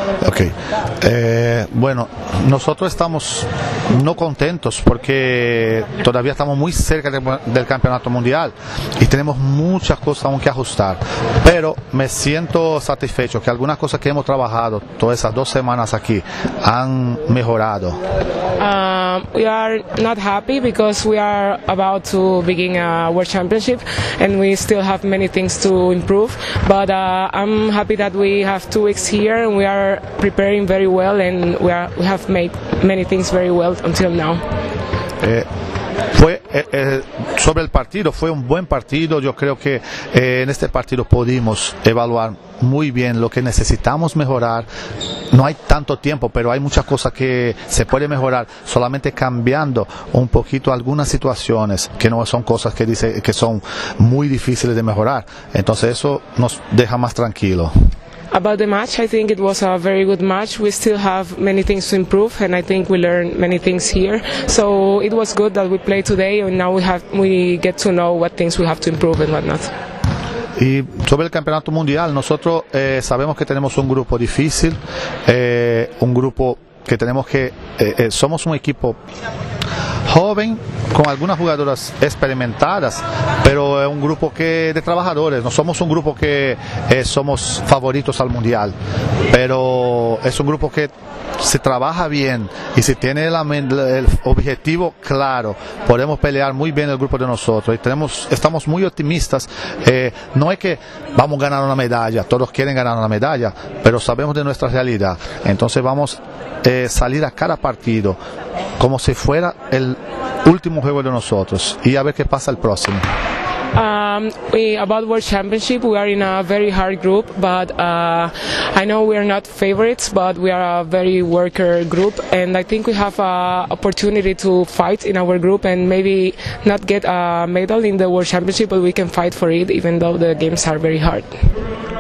Okay. Bueno, nosotros estamos no contentos porque todavía estamos muy cerca del campeonato mundial y tenemos muchas cosas aún que ajustar, pero me siento satisfecho que algunas cosas que hemos trabajado todas esas 2 semanas aquí han mejorado. We are not happy because we are about to begin a World Championship and we still have many things to improve, but I'm happy that we have 2 weeks here and we are preparing very well and we have made many things very well until now. Sobre el partido, fue un buen partido. Yo creo que en este partido pudimos evaluar muy bien lo que necesitamos mejorar. No hay tanto tiempo, pero hay muchas cosas que se puede mejorar solamente cambiando un poquito algunas situaciones que no son cosas que son muy difíciles de mejorar. Entonces eso nos deja más tranquilos. About the match, I think it was a very good match. We still have many things to improve, and I think we learned many things here. So it was good that we played today, and now we get to know what things we have to improve and what not. Y sobre el campeonato mundial, nosotros sabemos que tenemos un grupo difícil, un grupo que tenemos que somos un equipo joven con algunas jugadoras experimentadas, pero es un grupo de trabajadores. No somos un grupo que somos favoritos al mundial, pero es un grupo que se trabaja bien y si tiene el objetivo claro, podemos pelear muy bien el grupo de nosotros y estamos muy optimistas. No es que vamos a ganar una medalla, todos quieren ganar una medalla, pero sabemos de nuestra realidad, entonces vamos a salir a cada partido como si fuera el último juego de nosotros y a ver qué pasa el próximo. About World Championship, we are in a very hard group, but I know we are not favorites, but we are a very worker group, and I think we have an opportunity to fight in our group and maybe not get a medal in the World Championship, but we can fight for it even though the games are very hard.